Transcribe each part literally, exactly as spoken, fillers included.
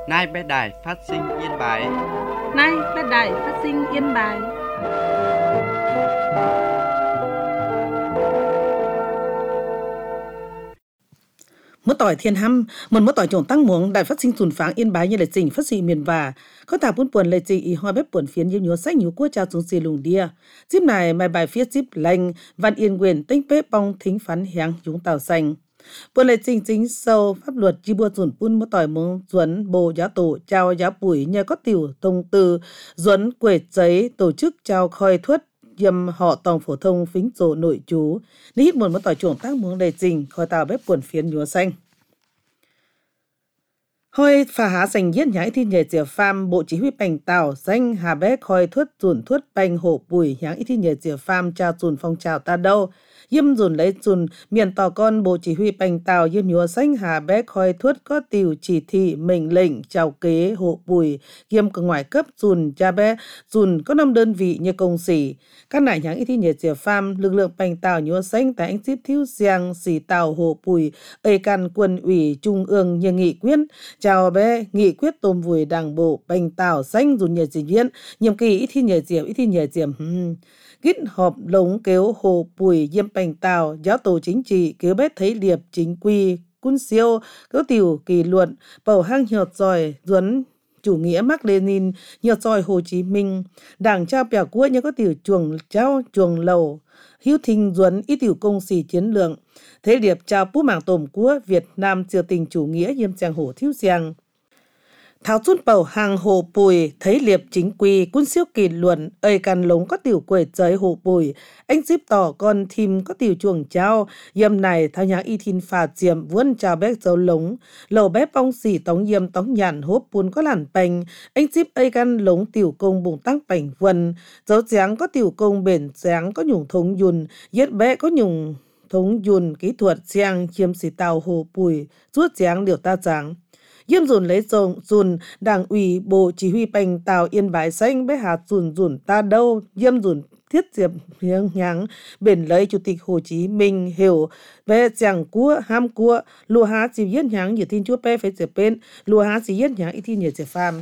Nay bé đài phát sinh Yên Bái. Nay bé đài phát sinh Yên Bái. Mỗi tỏi thiên hăm, một mỗi tỏi trồng tăng muống đại phát sinh thuần pháng Yên Bái như là trình phát sinh miền và có thảo buôn buồn lệ trình y hoa bếp buồn phiến như nhúa sách nhúa cua trao xuống xì lùng đia. Díp này mai bài phía díp lành văn yên quyền tinh bếp bong thính phán háng chúng tàu xanh. Buồn lệ trình chính sâu pháp luật chi bua dùn bún mỗi tỏi muống duấn bồ giá tổ trao giá bùi nhờ có tiểu thông tư duấn quệt giấy tổ chức trao khoi thuất dâm họ tòng phổ thông phính rổ nội chú ní hít một mỗi tỏi trồng tác muống lệ trình khoi tàu bếp buồn phiến nhúa xanh. Hoi phá há dành giết nhái thi nhờ diệp pham bộ chỉ huy bành tàu danh hà bé khoi thuất dùn thuất bành hổ bùi nháng ít thi nhờ diệp pham trao dùn phong trào ta đâu yếm dùn lấy dùn miền tỏ con bộ chỉ huy bành tàu yếm nhúa danh hà bé khoi thuất có tiểu chỉ thị mệnh lệnh chào kế hộ bùi yếm cơ ngoài cấp dùn cha bé dùn có năm đơn vị như công sĩ các nải nháng ít thi nhờ diệp pham lực lượng bành tàu nhúa danh tại anh ship thiếu giang xì tàu hộ bùi ây can quân ủy trung ương như nghị quyết chào bé nghị quyết tôm vùi đảng bộ bành tàu xanh dùn nhờ diễn viên nhiệm kỳ ít thi nhờ diệp ít thi nhờ diệp hmm. Gít họp lống kéo hồ bùi diêm bành tàu giáo tổ chính trị kéo bét thấy liệp chính quy quân siêu kéo tiểu kỳ luận bầu hang nhọt giỏi duấn chủ nghĩa Mác Lênin nhọt giỏi Hồ Chí Minh đảng trao bèo cua như có tiểu chuồng trao chuồng lầu hiếu thinh duấn ít tiểu công sĩ chiến lượng thế liệp trao bú mảng tôm cua Việt Nam triều tình chủ nghĩa diêm giang hồ thiếu giang tháo chút bầu hàng hồ bùi thấy liệp chính quy quân siêu kỳ luận ơi can lống có tiểu quệt giới hồ bùi anh ship tỏ con thìm có tiểu chuồng trao yêm này thao nháng y thìn phà diệm vươn trao bét dấu lống lầu bếp bong xỉ tống yêm tống nhàn hốp bún có làn bành anh ship ơi can lống tiểu công bùng tăng bành vân dấu dáng có tiểu công bền dáng có nhung thống yun yết bé có nhung thống yun kỹ thuật giang chiêm xỉ tàu hồ bùi rút dáng điều ta dáng yếm dùn lấy dồn dùn đảng ủy bộ chỉ huy bành tàu Yên Bái xanh bé hạt dùn dùn ta đâu yếm dùn thiết diệp hiếng nháng bền lấy chủ tịch Hồ Chí Minh hiểu bé chẳng cua ham cua lùa há chỉ yết nháng như tin chúa bé phải diệp bên lùa há chỉ yết nháng ít tin như diệp pham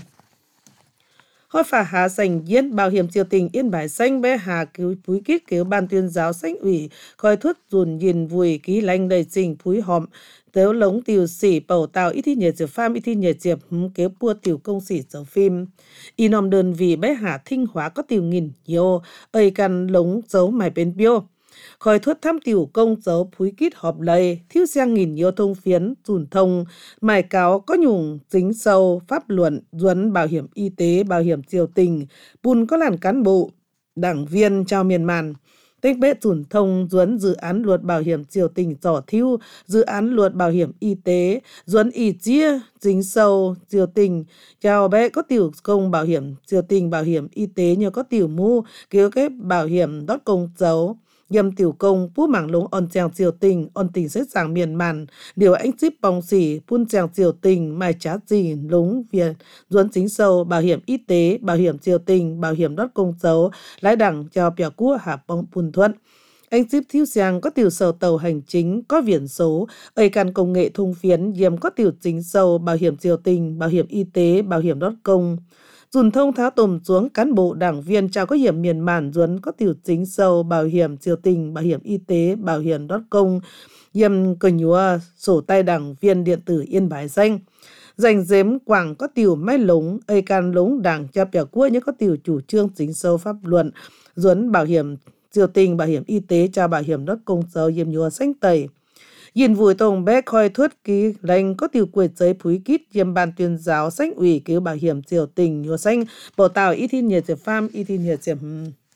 hoi phá há dành yết bảo hiểm triều tình Yên Bái xanh bé hà cứu phúi kít cứu ban tuyên giáo xanh ủy coi thuất dùn nhìn vùi ký lanh đầy trình phúi hòm tếu lống tiểu sĩ bầu tàu ít thi nhờ diệp pham ít thi nhờ diệp kéo bua tiểu công sĩ dấu phim y nòm đơn vì bé hà Thanh Hóa có tiểu nghìn nhiều ơi căn lống dấu mài bên biêu khởi thuất thăm tiểu công dấu phúi kít họp lầy thiếu giang nghìn nhiều thông phiến dùn thông mài cáo có nhùng dính sâu pháp luận duấn bảo hiểm y tế bảo hiểm triều tình bùn có làn cán bộ đảng viên trao miền màn tích bế dùn thông duấn dự án luật bảo hiểm triều tình giỏ thiêu dự án luật bảo hiểm y tế duấn y chia dính sâu triều tình chào bé có tiểu công bảo hiểm triều tình bảo hiểm y tế như có tiểu mu kéo cái bảo hiểm đót công dấu yêm tiểu công bú mảng lống on chàng triều tình on tình xét giảng miền màn điều anh ship bong xỉ phun chàng triều tình mai chá gì lống việt duấn chính sâu bảo hiểm y tế bảo hiểm triều tình bảo hiểm đót công dấu lái đẳng cho bèo cua hạ bong phun thuận anh ship thiếu giang có tiểu sầu tàu hành chính có viễn số ơi can công nghệ thông phiến yêm có tiểu chính sâu bảo hiểm triều tình bảo hiểm y tế bảo hiểm đót công dùn thông tháo tùm xuống cán bộ đảng viên trao có hiểm miền màn duấn có tiểu chính sâu bảo hiểm triều tình bảo hiểm y tế bảo hiểm đót công yêm cờ nhúa sổ tay đảng viên điện tử Yên Bái xanh dành dếm quảng có tiểu mai lống ây can lống đảng cho bèo cua như có tiểu chủ trương chính sâu pháp luận duấn bảo hiểm triều tình bảo hiểm y tế cho bảo hiểm đót công dấu yêm nhúa xanh tẩy nhìn vùi tông bé khoi thuất ký lành có tiểu quệt giấy phúi kít yêm ban tuyên giáo xanh ủy cứu bảo hiểm triều tình nhúa xanh bầu tàu ít thiên nhiệt diệp pham ít thiên nhiệt diệp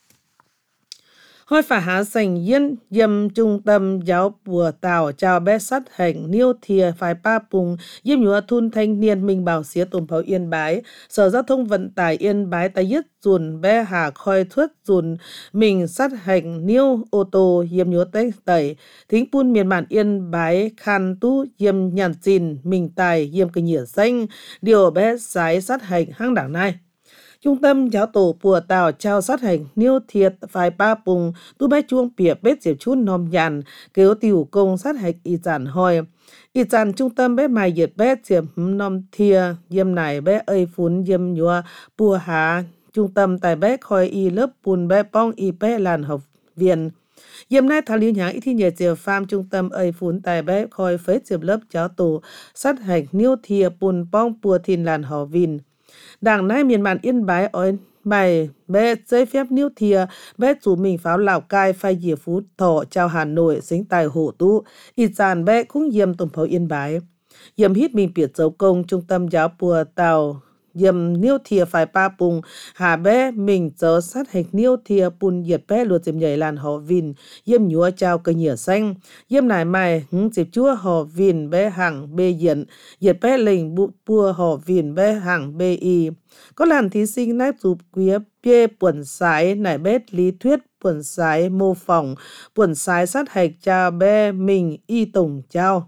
hoi phá há dành yên yêm trung tâm giáo bùa tàu chào bé sát hành niêu thìa phái pa pùng yêm nhúa thun thanh niên minh bảo xía tùm pháo Yên Bái sở giao thông vận tải Yên Bái tay yết dùn bé hà khoi thuất dùn mình sát hành niêu ô tô yêm nhúa tây tẩy thính pun miền màn Yên Bái khan tu yêm nhàn chìn mình tài yêm cơ nhỉa xanh điều bé sái sát hành hang đảng này Trung tâm giáo tổ Pùa Tàu trao sát hành niêu thiệt phái ba bùng tu bé chuông bìa bết diệp chút nòm nhàn kêu tiểu công sát hành y giản hoi. Y giản trung tâm bé mài diệt bé diệp nòm thia yêm này bé ơi phún yêm nhua Pùa há trung tâm tại bé khoi y lớp bùn bé bong y bé làn học viện. Yêm nay thảo lý nháng y thi nhờ diệp pham trung tâm ơi phún tại bé khoi phết diệp lớp giáo tổ sát hành niêu thia bùn bong Pùa thìn làn học viện. Đảng nay miền bản Yên Bái ở bài bé giấy phép niêu thìa bé chủ mình pháo Lào Cai phai dìa Phú Thọ chào Hà Nội xính tài hộ tu y giàn bé cũng yêm tổng pháo Yên Bái yêm hít mình biệt dấu công trung tâm giáo Pùa Tàu yêm niêu thìa phải ba bùng hà bé mình dấu sát hành niêu thìa bùn diệt bé luật diệm nhảy làn họ vìn yêm nhúa chào cây nhựa xanh yêm nải mài hứng dịp chúa họ vìn bé hàng bê diện diệt bé lình bụ pua họ vìn bé hàng bê y có làn thí sinh nái chụp quía bê buồn sái nải bét lý thuyết buồn sái mô phỏng buồn sái sát hạch chào bé mình y tổng chào.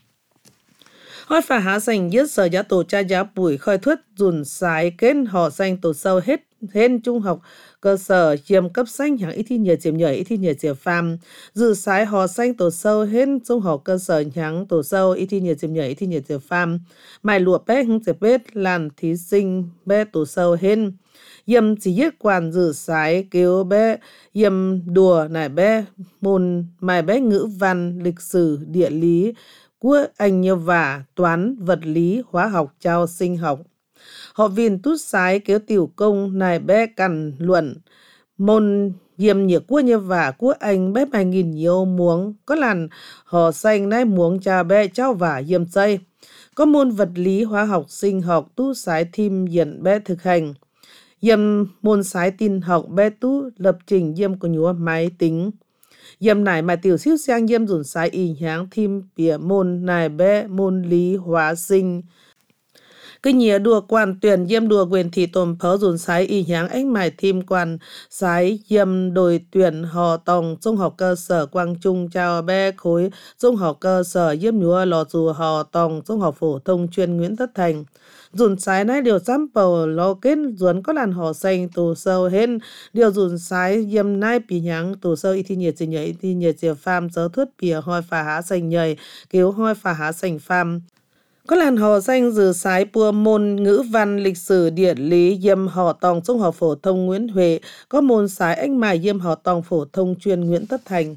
Hoi phá há sành yết sở giá tổ cha giá bùi khoi thuyết dùn sái kết họ sành tổ sâu hết hên trung học cơ sở chiếm cấp xanh hàng ít thi nhờ chiếm nhờ ít thi nhờ chiếm phàm dự sái họ xanh tổ sâu hên trung học cơ sở hàng tổ sâu ít thi nhờ chiếm nhờ ít thi nhờ chiếm phàm mài lụa bé hứng chiếm bết làn thí sinh bé tổ sâu hên yếm chỉ yết quản dự sái kêu bé yếm đùa nải bé môn mài bé ngữ văn lịch sử địa lý của anh như vả, toán, vật lý, hóa học, trao sinh học. Họ viên tút sái kéo tiểu công này bé cằn luận. Môn yếm nhựa của như vả của anh bé bài nghìn nhiều muống. Có làn họ xanh nái muống cha bé trao vả yếm dây. Có môn vật lý, hóa học, sinh học, tút sái thim diện bé thực hành. Yếm môn sái tin học bé tút lập trình yếm của nhúa máy tính. Yếm này mà tiểu siêu sang yếm dùn sái y nháng thim bìa môn này bé môn lý hóa sinh. Cái nhía đùa quan tuyển yếm đùa quyền thị tồm phớ dùn sái y nháng ánh mài thim quan sái yếm đồi tuyển họ tòng trung học cơ sở Quang Trung chào bé khối trung học cơ sở yếm nhúa lò dù họ tòng trung học phổ thông chuyên Nguyễn Tất Thành. Dùn sái này điều xăm bầu lo kết duẩn có làn họ xanh tổ sâu hên điều dùn sái yếm nai bì nháng tổ sâu y thi nhiệt chỉ nhảy thi nhiệt chỉ phàm dấu thuyết bìa hoi phá há xanh nhảy kêu hoi phá há xanh phàm. Có làn họ xanh dự sái bùa môn ngữ văn lịch sử địa lý yếm họ tòng trung học phổ thông Nguyễn Huệ có môn sái anh mài yếm họ tòng phổ thông chuyên Nguyễn Tất Thành.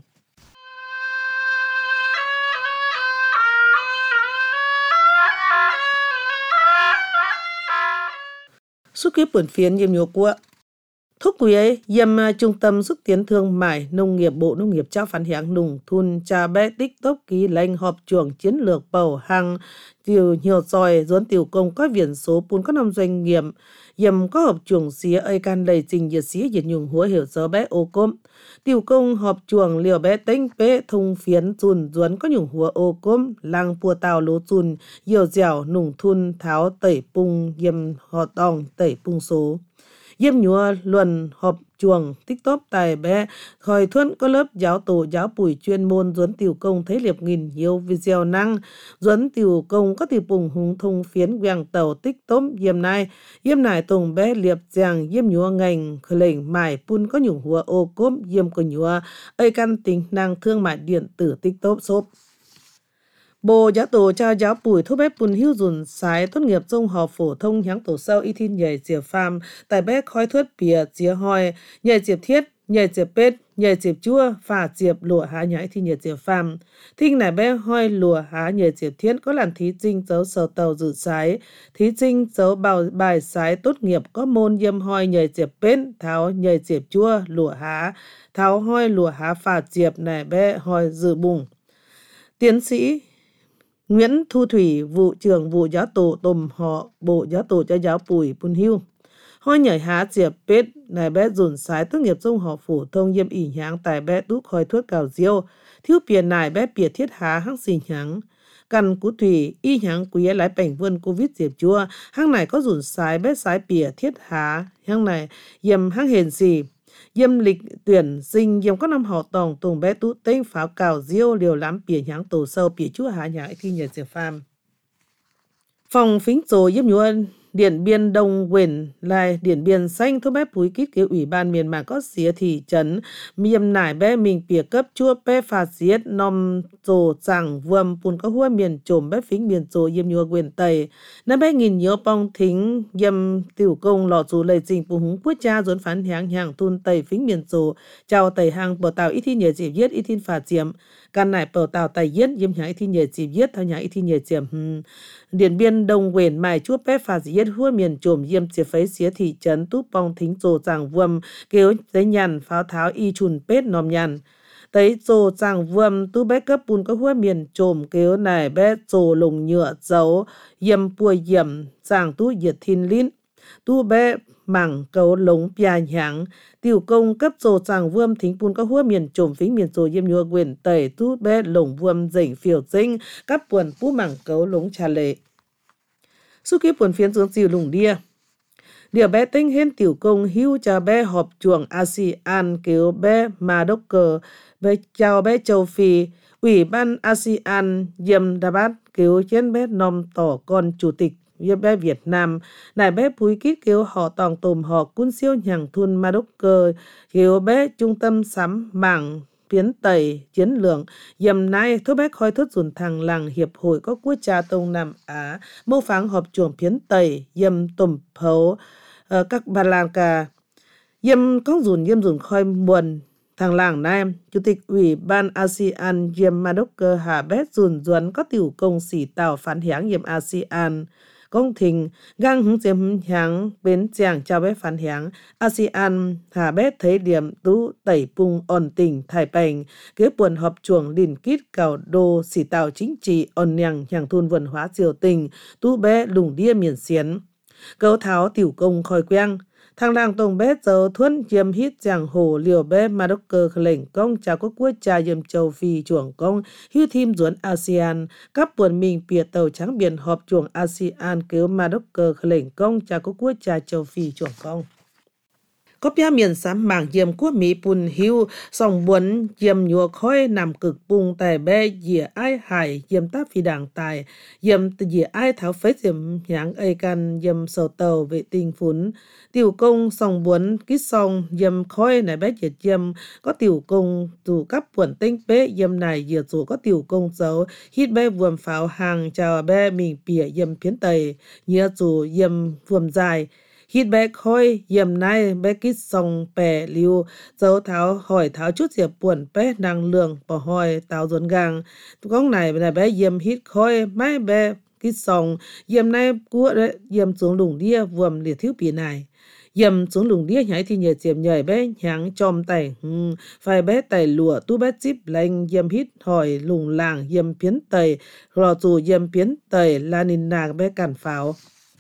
Xúc kiếp buồn phiến yếm nhô của thúc quý ấy yếm trung tâm xúc tiến thương mại nông nghiệp bộ nông nghiệp trao phán hiáng nùng thun cha bé tích tốc ký lệnh họp chuồng chiến lược bầu hàng tiểu nhiều dòi dốn tiểu công có viễn số bốn có năm doanh nghiệp yếm có họp chuồng xía ơi can đầy trình nhiệt xía nhiệt nhung húa hiểu gió bé ô cốm tiểu công họp chuồng liều bé tính bé thông phiến chùn duấn có nhung húa ô cốm lang pua tàu lố chùn nhiều dẻo nùng thun tháo tẩy pung yếm họ tòng tẩy pung số. Yếm nhúa luận họp chuồng TikTok tài bé khởi thuận có lớp giáo tổ giáo bùi chuyên môn duấn tiểu công thấy liệp nghìn nhiều video năng duấn tiểu công có tiểu bùng hùng thông phiến quàng tàu TikTok yếm này yếm này tùng bé liệp giang yếm nhúa ngành khởi lệnh mải pun có nhung hùa ô cốm yếm của nhúa ơi căn tính năng thương mại điện tử TikTok shop. Bộ giáo tổ trao giáo bùi thuốc bếp bùn hưu dùn sái tốt nghiệp trung học phổ thông nháng tổ sâu y thiên nhảy diệp phàm tại bé khói thuyết bìa dìa hoi nhảy diệp thiết nhảy diệp bết nhảy diệp chua phả diệp lụa há nhảy thi nhảy diệp phàm thinh này bé hoi lụa há nhảy diệp thiết có làn thí trinh dấu sở tàu dự sái thí trinh dấu bào bài sái tốt nghiệp có môn yêm hoi nhảy diệp bết tháo nhảy diệp chua lụa há tháo hoi lụa há phả diệp này bé hoi dự bùng. Tiến sĩ Nguyễn Thu Thủy, vụ trưởng vụ giáo tổ tùm họ bộ giáo tổ cho giáo bùi bùn hưu. Hoi nhảy há diệp bết này bé dùn sái tốt nghiệp trung học phổ thông yêm ỉ nháng tài bé túc khoi thuốc cào diêu. Thiếu biển này bé bìa thiết há hăng xì nháng. Căn cú thủy y nháng quý lái bảnh vươn Covid diệp chua. Hăng này có dùn sái bé sái bìa thiết há. Hăng này yêm hăng hền xì. Yêm lịch tuyển sinh yêm có năm họ tòng tùng bé tú tinh pháo cào diêu liều lắm bìa nháng tổ sâu bìa chúa há nháng thi nhật diệp phàm. Phòng phính rồi yêm nhúa Điện Biên Đông Quyền lại Điện Biên Xanh thu bé búi kít cái ủy ban miền mà có xía thị trấn miền nải bé mình bìa cấp chua bé phạt xiết nom rồ chẳng vườm bùn có hua miền trồm bé phính miền rồ yêm nhua quyền tây nó bé nghìn nhớ bong thính yêm tiểu công lọ dù lầy trình bù húng quốc cha dốn phán hàng hàng thun tây phính miền rồ chào tây hàng bờ tàu ít thi nhờ dịp yết ít thi phạt diệm can nải bờ tàu tây yết yêm hàng ít thi nhờ dịp yết theo nhà ít thi nhờ diệm Điện Biên Đông Quyền mài chúa bé phạt giết hua miền trồm yêm chia phấy xía thị trấn túp bong thính rồ chẳng vườm kêu giấy nhằn pháo tháo y chùn pết nòm nhằn tới rồ chẳng vườm tu bé cấp bùn có hua miền trồm kêu này bé rồ lùng nhựa dấu yêm bùa yểm chẳng tu diệt thiên lín tu bé mảng cấu lống bia nháng tiểu công cấp rồ chẳng vườm thính bùn có hua miền trồm phính miền rồ yêm nhua quyền tẩy tu bé lồng vườm dỉnh phiểu dinh cấp buồn bú mảng cấu lống trà lệ su kiếp buồn phiến dưỡng dìu lùng đia điều bé tinh hên tiểu công hưu cho bé họp chuồng a sê an kêu bé mà đốc cờ bé chào bé châu Phi ủy ban a sê an yêm đà bát kêu trên bé nom tỏ con chủ tịch yêm bé Việt Nam nài bé búi kít kêu họ tòng tùm họ cún siêu nhàng thun mà đốc cờ kêu bé trung tâm sắm mảng phiến tây chiến lược yêm nay thôi bé khói thốt dùn thằng làng hiệp hội có quốc gia Đông Nam Á mô pháng họp chuồng phiến tây yêm tùm phấu uh, các bà làng cả yêm có dùn yêm dùn khói muôn thằng làng này chủ tịch ủy ban a sê an yêm ma đốc cơ hà bé dùn duẩn có tiểu công xỉ tàu phán hiáng yêm a sê an công thình gang hứng diệm hiáng bến chàng chào bé phán hiáng a sê an hà bé thấy điểm tú tẩy pung ổn tình thải bành kế buồn họp chuồng lìn kít cào đô xỉ tàu chính trị ổn nhàng nhàng thôn văn hóa triều tình tú bé lùng đia miền xiến cấu tháo tiểu công khói queng thằng làng tông bé giờ thuấn yêm hít giang hồ liều bé mà đốc cơ lệnh công chào có quốc gia yêm châu Phi chuồng công hưu thêm duẩn a sê an các buồn mình bìa tàu trắng biển họp chuồng a sê an kêu mà đốc cơ lệnh công chào có quốc gia châu Phi chuồng công có bia miền sám mảng yêm quốc Mỹ bùn hưu song buồn yêm nhua khói nằm cực bung tại bé dìa ai hải yêm tác phi đảng tài yêm dìa ai tháo phết yêm nháng ai can yêm sầu tàu vệ tinh phún tiểu công song buồn kít song yêm khói này bé dìa yêm có tiểu công dù cấp buồn tinh bé yêm này dìa dù có tiểu công dấu hít bé vuông pháo hàng chào bé mình bìa yêm phiến tây nhớ dù yêm vuông dài hít bé khói yêm nay bé kít song bè liu dấu tháo hỏi tháo chút diệp buồn bé năng lượng bỏ hỏi táo dồn gang con này là bé yêm hít khói mai bé kít song yêm nay cua đấy yêm xuống lùng đia vuông liệt thiếu bì này yêm xuống lùng đia nhảy thì nhảy diệp nhảy bé nháng chom tay hmm, phải bé tay lụa tu bé chip lanh yêm hít hỏi lùng làng yêm phiến tây lò dù yêm phiến tây là nín nàng bé cản pháo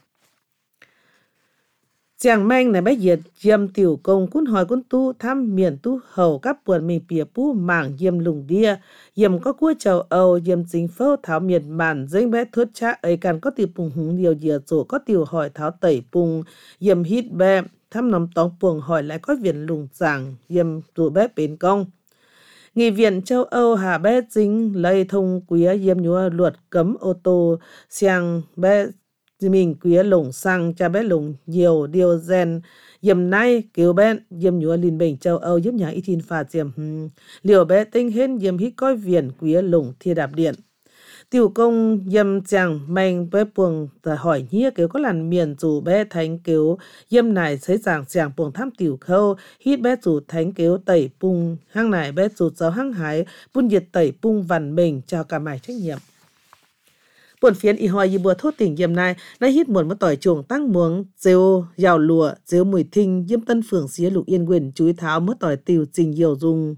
chàng manh này bé diệt yêm tiểu công cún hỏi cún tu thăm miền tu hầu các buồn mình bìa pu mảng yêm lùng đia yêm có cua châu Âu yêm chính phâu tháo miền bản dinh bé thốt cha ấy càng có tiểu pùng húng điều diệt rồi có tiểu hỏi tháo tẩy pùng yêm hít bé thăm nằm tóng puồng hỏi lại có viện lùng giảng yêm rồi bé bến công nghị viện châu Âu hà bé chính lấy thông quý yêm nhúa luật cấm ô tô sang bé mình quý lồng xăng cha bé lồng nhiều điều gen yêm nay kêu bé yêm nhúa linh bình châu Âu giúp nhà ít tin phạt diệm hmm. liều bé tinh hên yêm hít coi viền quý lồng thiên đạp điện tiểu công yêm chàng mang bé buồng hỏi nhia kêu có làn miền dù bé thánh kêu yêm này thấy giảng chàng buồng thăm tiểu khâu hít bé dù thánh kêu tẩy pung hang này bé dù giáo hăng hái bun diệt tẩy pung vằn mình chào cả mải trách nhiệm buồn phiến y hoài y bùa thốt tỉnh yêm này nay hít muộn một tỏi chuồng tăng muống rêu giàu lụa rêu mùi thinh yêm tân phường xía lục yên quyền chúi tháo mất tỏi tiêu trình nhiều dùng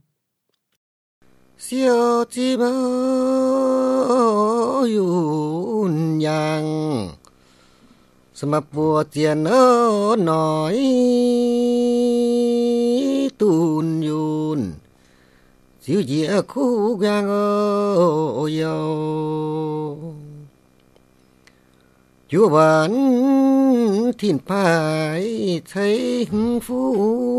siêu chi bơ yun yang sma bùa tiền ơ nói tun yun siêu dịa khu gang ơ yo chúa bản thiên phải thấy phú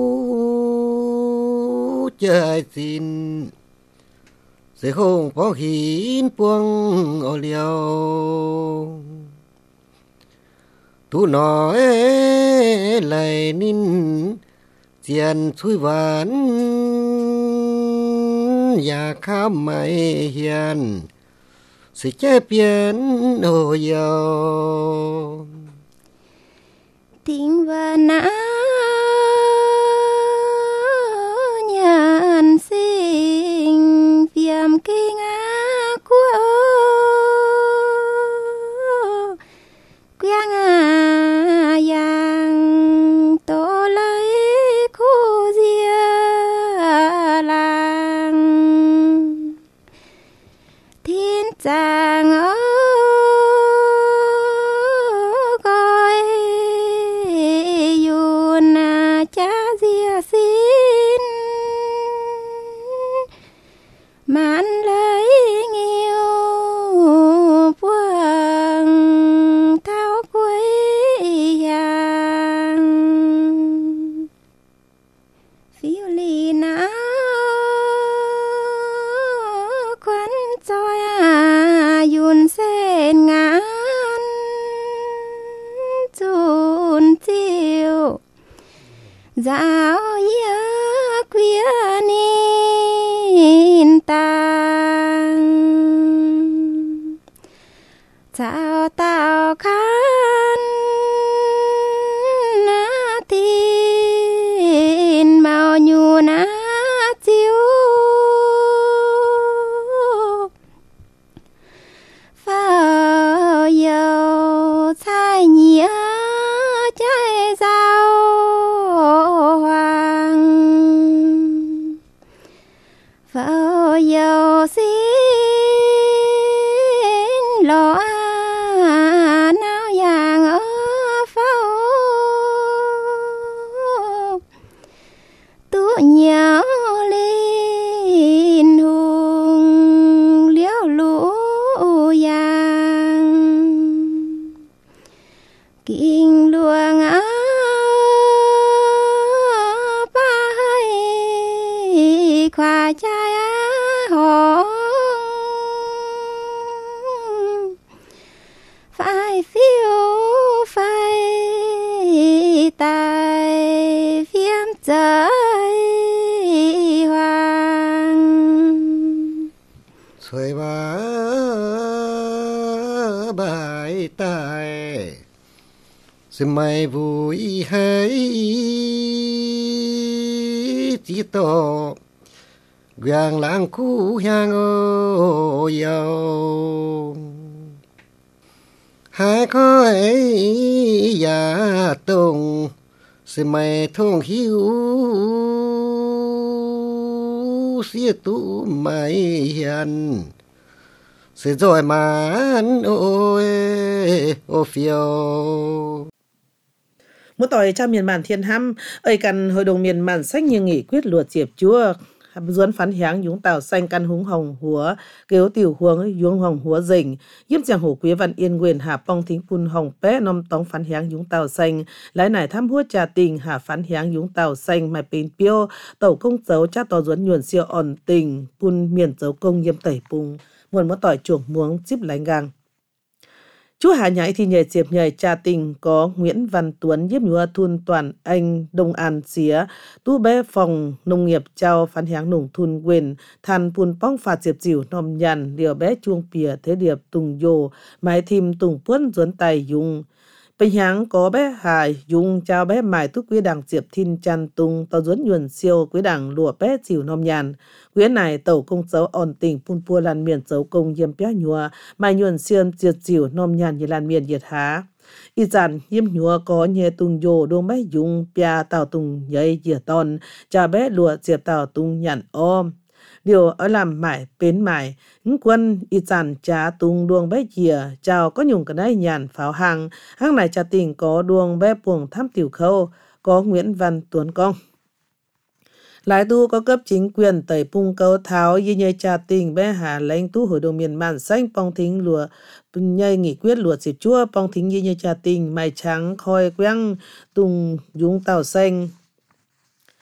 trời xin sẽ không có hiến buông ở liều tu nói lại nín chiên suối vánอย่าข้ามไม่เฮียนสิแค่เปลี่ยนโอยาว tiếng và nã nhàn sinh phiền kinh á của quang à yang tổ lấy khu dia làng thiên chàng ơi mãn lấy nghiêu buông thao quấy hàng phiêu lì ná quán choi à yun sen ngán chun chiều giáo ya quia ni tang chào tao khăn na tin màu nhu na chiếu phao dầu chai nhía chai rau hoàng phao dầu xin lo nào vàng ở phao tu nhớ linh hùng liễu lũ vàng kinh luồng á ba hay khoa trai á hồng phải phiêu phải tài phiếm trời hoàng xuôi ba bài tài sự mày vui hay chỉ tổ vàng lãng cũ hàng ô dầu hai khói giả tùng sự mày thông hiu xía tụ mày hiền sự rồi mà ôi ô phiêu Mỗi tỏi trong miền màn thiên hăm, ơi cần hội đồng miền màn sách như nghị quyết luật diệp chúa. Duấn phán hiáng dũng tàu xanh căn húng hồng húa, kêu tiểu huống dũng hồng húa dình. Yếm chàng hổ quý văn yên quyền hạ bong thính phun hồng bé nôm tóng phán hiáng dũng tàu xanh. Lái nải thăm hua trà tình hạ phán hiáng dũng tàu xanh mài pin piêu. Tàu công dấu cha tàu duấn nhuần siêu ổn tình, phun miền dấu công yếm tẩy pung. Muôn mỗi tỏi chuồng muống chíp lánh gang. Chú Hà Nhãi thì nhảy diệp nhảy trà tình có Nguyễn Văn Tuấn giúp nhúa thun toàn anh Đông An xía tu bé phòng nông nghiệp trao phán hiáng nông thun quyền than phun bóng phạt diệp dìu nòm nhàn điều bé chuông pìa thế điệp tùng dồ mái thìm tùng puấn duấn tay dùng bình hiáng có bé hài dùng trao bé mài túc quý đảng diệp thiên chăn tung tàu duấn nhuần siêu quý đảng lùa bé dìu nòm nhàn quý này tàu công dấu ổn tình phun pua lan miền dấu công yếm bé nhúa mài nhuần siêu diệt dìu nòm nhàn như lan miền diệt há y dàn yếm nhúa có nhẹ tung dồ đô bé dùng pia tàu tung nhây dìa ton cha bé lùa diệp tàu tung nhàn ôm điều ở làm mải bến mải những quân y dàn cha tung đuông bé dìa chào có nhung cái này nhàn pháo hàng hàng này cha tình có đuông bé buồng thăm tiểu khâu có Nguyễn Văn Tuấn công lái tu có cấp chính quyền tẩy pung câu tháo y nhây cha tình bé hà lãnh tu hội đồng miền màn xanh pong thính lùa nhây nghị quyết lùa xịp chua pong thính y nhây cha tình mày trắng khoi quăng tung dũng tàu xanh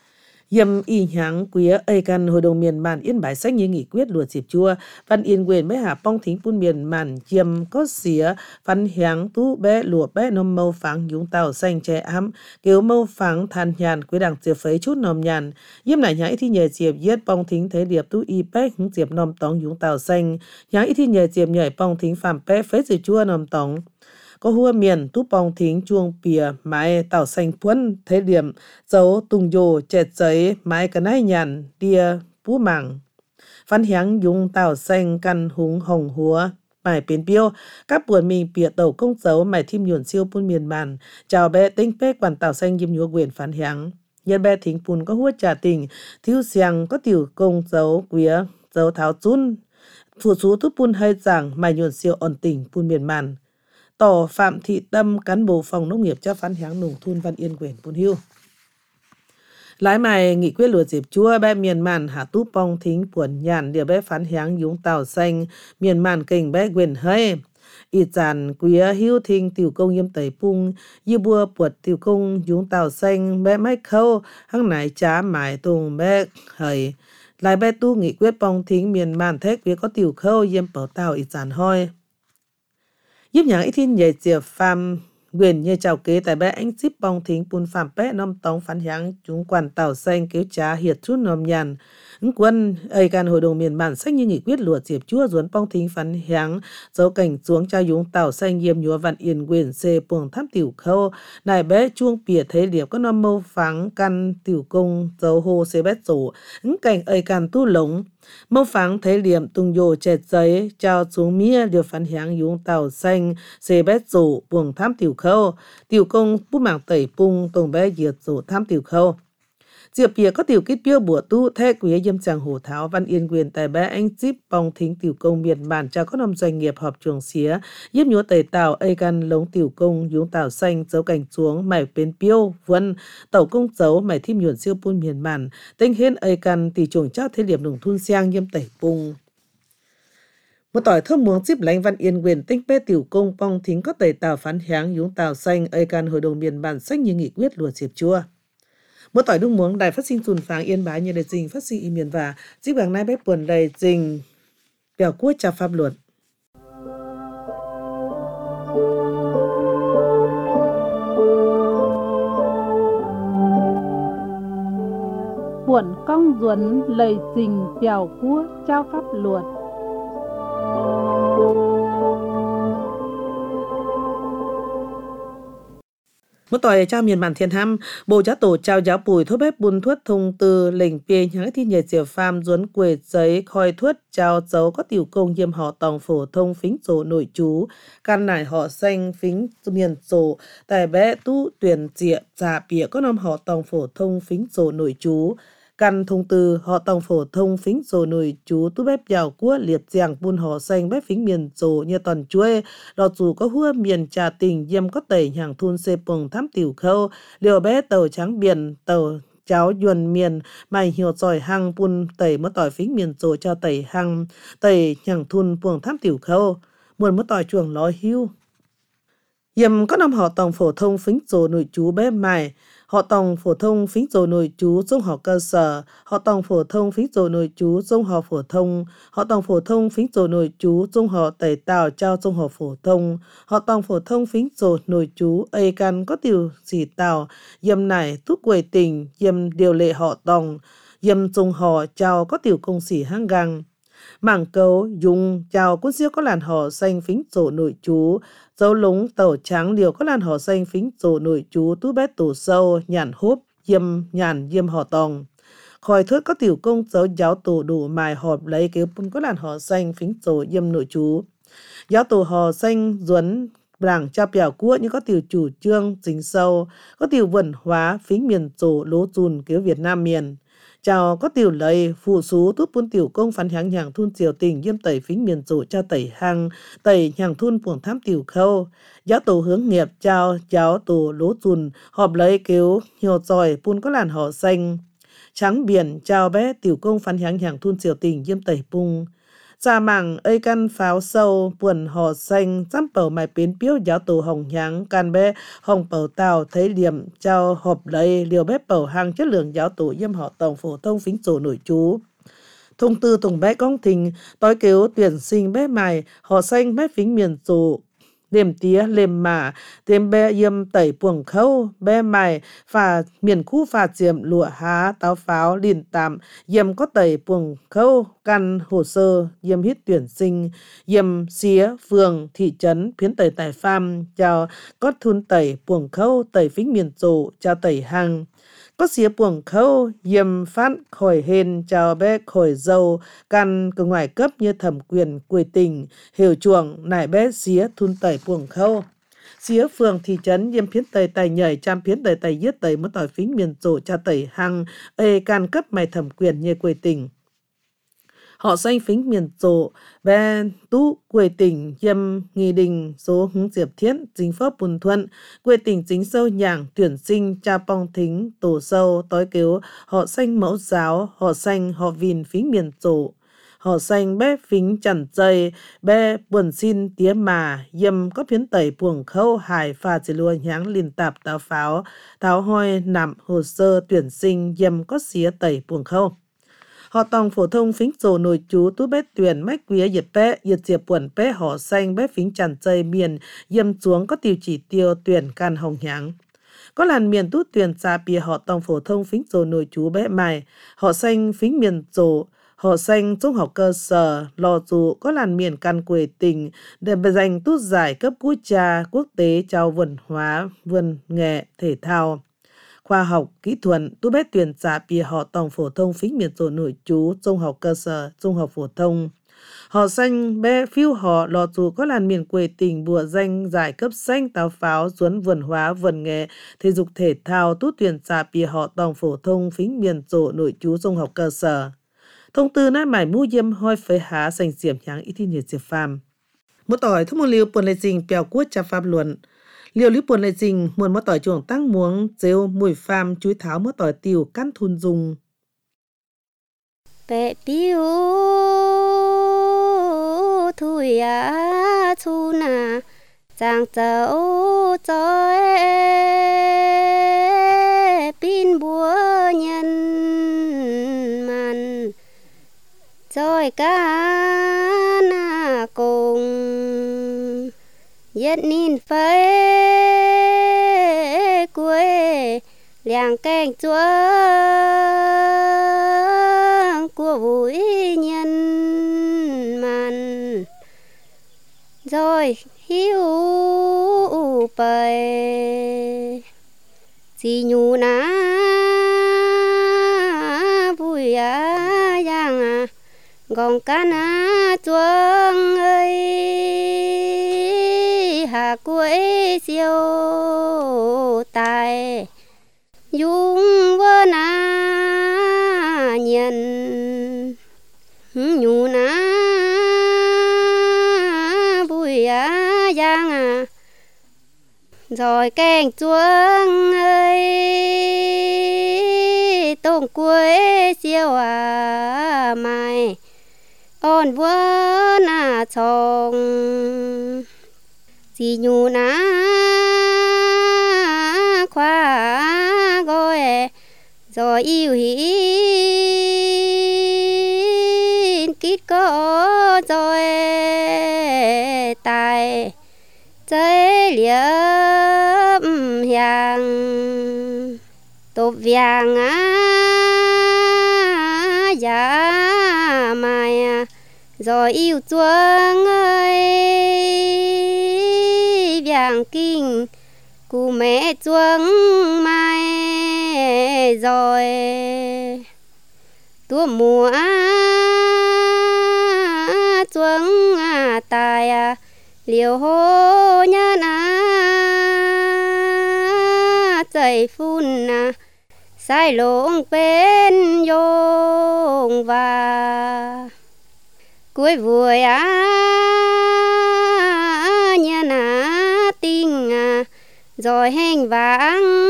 Yêm y nháng quía ây căn hội đồng miền màn yên bái sách như nghị quyết luật dịp chua văn yên quyền mới hạ pong thính pun miền màn yêm có xía văn hiáng tú bé lụa bé nôm mâu phẳng dũng tàu xanh trẻ ám kiểu mâu phẳng than nhàn quế đằng diệp phấy chút nòm nhàn yêm lại nhái thi nhờ diệp yết pong thính thế điệp tú y bé hứng diệp nòm tóng dũng tàu xanh nhái thi nhờ diệp nhảy pong thính phàm bé phấy dịp chua nòm tóng có hua miền tú pong thính chuông pìa mái tàu xanh puân thế điểm dấu tung dồ chẹt giấy mái cái nai nhàn đia bú mảng văn hiáng dùng tàu xanh căn húng hồng húa mải biến biêu các buồn mình bìa tàu công dấu mải thim nhuận siêu pun miền màn chào bé tinh pé quản tàu xanh yếm nhúa quyền phán hiáng nhân bé thính pun có hua trà tình thiếu xiang có tiểu công dấu quía dấu tháo chun phụ sú tú pun hơi giảng mải nhuận siêu ổn tỉnh pun miền màn Tổ Phạm Thị Tâm, cán bộ phòng nông nghiệp cho phán hiáng nông thôn Văn Yên quyền Pun Hiu. Lái mày nghị quyết luật dịp chua bé miền màn hạ tú pong thính buồn nhàn điều bé phán hiáng dũng tàu xanh miền màn kình bé quyền hơi. Ít giàn quía hiu thinh tiểu công yếm tẩy pung như bua buột tiểu công dũng tàu xanh bé mái khâu hăng nải trá mải tùng bé hơi. Lái bé tu nghị quyết pong thính miền màn thét quía có tiểu khâu yếm bảo tàu ít giàn hoi. Giúp nhàng ít thiên nhảy diệp phàm quyền như chào kế tại bé anh ship bong thính pun phàm bé nông tống phán hiáng chúng quản tàu xanh kéo trá hiệt chút nòm nhàn ứng quân ây can hội đồng miền bản sách như nghị quyết luật diệp chua ruốn bong thính phán hiáng dấu cảnh xuống cho dũng tàu xanh yếm nhúa vạn yên quyền xê buồng tháp tiểu khâu nài bé chuông pìa thế điệp có nôm mâu pháng căn tiểu công dấu hô xê bét rổ ứng cảnh ây can tu lống mâu pháng thế điểm tung dồ chẹt giấy trao xuống mía điều phán hiáng dũng tàu xanh xê bét rổ buồng tháp tiểu khâu tiểu công bút mảng tẩy pung tông bé diệt rổ tháp tiểu khâu diệp bìa có tiểu kích biêu bùa tu thế quý yêm chàng hổ tháo văn yên quyền tại bé anh ship bong thính tiểu công miền bản cho các nông doanh nghiệp họp chuồng xía yếm nhúa tẩy tàu ây căn lống tiểu công dũng tàu xanh dấu cảnh xuống mải bên biêu vân tàu công dấu mải thim nhuận siêu pun miền bản tinh hên ây căn tỷ chuồng trao thế điểm nông thun xiang yêm tẩy pung một tỏi thơm muống ship lánh văn yên quyền tinh bê tiểu công bong thính có tẩy tàu phán hiáng dũng tàu xanh ây căn hội đồng miền bản sách như nghị quyết luật diệp chua một tỏi đung muống đài phát sinh tuần pháng yên bái như đề trình phát sinh y miền và dịp bằng nay bếp buồn đầy trình bèo cua trà pháp luật buồn cong duẩn lời trình bèo cua trao pháp luật. Một tỏi trao miền bản thiên ham bộ giáo tổ trao giáo bùi thuốc bếp bùn thuốc thông từ lệnh bia nháng thi nhảy diệp phàm duấn quê giấy khoi thuốc trao dấu có tiểu công yêm họ tòng phổ thông phính sổ nội chú căn nải họ xanh phính miền sổ tại bé tu tuyển diệp giả bia có năm họ tòng phổ thông phính sổ nội chú căn thông tư họ tòng phổ thông phính sổ nội chú tu bếp giàu cua liệt giang bùn họ xanh bếp phính miền sổ như toàn chuê đọt dù có hua miền trà tình yêm có tẩy hàng thun xê bồng thám tiểu khâu liều bé tàu trắng biển tàu cháo yuan miền mày hiểu giỏi hăng bùn tẩy mất tỏi phính miền sổ cho tẩy hăng tẩy hàng thun buồng thám tiểu khâu muôn mất tỏi chuồng lói hưu yêm có năm họ tòng phổ thông phính sổ nội chú bé mày họ tòng phổ thông phính sổ nội chú trung học cơ sở, họ tòng phổ thông phính sổ nội chú trung học phổ thông, họ tòng phổ thông phính sổ nội chú trung học tẩy tàu trao trung học phổ thông, họ tòng phổ thông phính sổ nội chú ây căn có tiểu chỉ tàu, yêm nải túc quầy tình, yêm điều lệ họ tòng, yêm trung họ trao có tiểu công sĩ hang găng. Mảng cấu dùng chào quân siêu có làn họ xanh phính sổ nội chú dấu lúng tàu trắng điều có làn họ xanh phính sổ nội chú tú bét tổ sâu nhàn hốp yêm nhàn yêm họ tòng khỏi thước có tiểu công dấu giáo tổ đủ mài họp lấy kế pun có làn họ xanh phính sổ yêm nội chú giáo tổ họ xanh duấn bảng cha bèo cua như có tiểu chủ trương dính sâu có tiểu vẩn hóa phính miền sổ lố dùn kiểu Việt Nam miền chào có tiểu lấy phụ số tút buôn tiểu công phán hiáng nhàng thun triều tình yêm tẩy phính miền rổ cho tẩy hăng tẩy nhàng thun buồng thám tiểu khâu giáo tổ hướng nghiệp chào giáo tổ lố dùn họp lấy kêu nhiều giỏi buôn có làn họ xanh trắng biển chào bé tiểu công phán hiáng nhàng thun triều tình yêm tẩy pung cha mảng ấy căn pháo sâu buồn họ xanh dám bầu mày biến biếu giáo tù hồng nháng can bé hồng bầu tàu thấy liềm trao hộp lấy liều bếp bầu hàng chất lượng giáo tù yêm họ tổng phổ thông phính sổ nổi chú. Thông tư thùng bé công thình tối cứu tuyển sinh bé mày họ xanh bé phính miền sổ liềm tía liềm mả thêm bé yêm tẩy buồng khâu bé mày và miền khu phà chiếm lụa há táo pháo lìn tạm yêm có tẩy buồng khâu căn hồ sơ yêm hít tuyển sinh yêm xía phường thị trấn phiến tẩy tài pham chào có thun tẩy buồng khâu tẩy phính miền sổ chào tẩy hàng có xía buồng khâu yêm phát khỏi hên chào bé khỏi dâu căn cơ ngoài cấp như thẩm quyền quê tình hiểu chuồng nải bé xía thun tẩy buồng khâu xía phường thị trấn yêm phiến tẩy tài nhảy trăm phiến tẩy tài yết tẩy mất tỏi phính miền sổ cha tẩy hăng ê can cấp mày thẩm quyền như quê tình họ xanh phính miền sổ bé tú quê tỉnh yêm nghi đình số hứng diệp thiết chính pháp bùn thuận quê tỉnh chính sâu nhàng tuyển sinh cha pong thính tổ sâu tối cứu họ xanh mẫu giáo họ xanh họ vìn phính miền sổ họ xanh bé phính chằn dây bé buồn xin tía mà yêm có phiến tẩy buồng khâu hải pha chỉ lùa nháng lìn tạp táo pháo tháo hoi nằm hồ sơ tuyển sinh yêm có xía tẩy buồng khâu họ tòng phổ thông phính sổ nổi chú tú bé tuyển mách quía nhiệt bé nhiệt diệp buồn bé họ xanh bé phính chằn dây miền yêm xuống có tiêu chỉ tiêu tuyển can hồng nháng có làn miền tú tuyển xa bìa họ tòng phổ thông phính sổ nổi chú bé mài họ xanh phính miền sổ họ xanh trung học cơ sở lò dù có làn miền căn quê tỉnh để dành tút giải cấp quốc gia quốc tế trao văn hóa vườn nghệ thể thao khoa học kỹ thuật tú bé tuyển trả bìa họ tòng phổ thông phính miền sổ nổi chú trung học cơ sở trung học phổ thông họ xanh bé phiêu họ lò dù có làn miền quê tỉnh bùa danh giải cấp xanh táo pháo duấn vườn hóa vườn nghệ thể dục thể thao tú tuyển trả bìa họ tòng phổ thông phính miền sổ nổi chú trung học cơ sở thông tư nãy mải mu yêm hoi phế há dành diệm nháng ít thi nhiệt diệp phàm một tỏi thông một liều buồn lệ dình bèo quốc cha pháp luận liều lý buồn lệ dình muôn một tỏi chuồng tăng muống rêu mùi phàm chuối tháo một tỏi tiêu căn thun dùng bé biu thui á thu nà giang châu chói pin búa nhân man rồi cá na cùng yết nín phơi quê làng canh chúa của vui nhân man rồi hiu bầy chỉ nhu na vui à giang à gong cá na chuông ơi hà cuối siêu tài dung vơ na nhân nhu na vui à giang à rồi canh chuông ơi tông cuối siêu à mai ôn vơ na chồng chỉ nhu na khoa gọi rồi yêu hin kít có rồi tài chơi liệp hàng tốp vàng á giá mai rồi yêu chuông ơi vàng kinh cụ mẹ chuông mai rồi tua mùa chuông tài liều hô nhân chạy phun sai lông bên yong và cuối vui á nhân á tình rồi hành vãng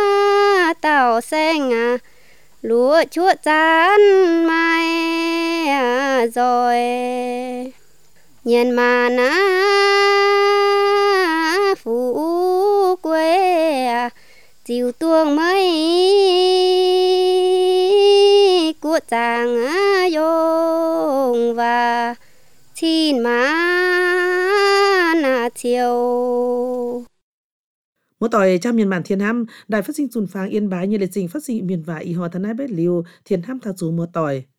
tàu xanh lúa chúa chán mai rồi nhân mà na phú quê chiều tuông mấy của chàng dùng và xin má na chiều. Mỗi tỏi trong miền bản Thiên Ham, đài phát sinh Dùn Phang Yên Bái như lịch trình phát sinh miền và y hòa thân ái bết liu Thiên Ham thao chú mỗi tỏi.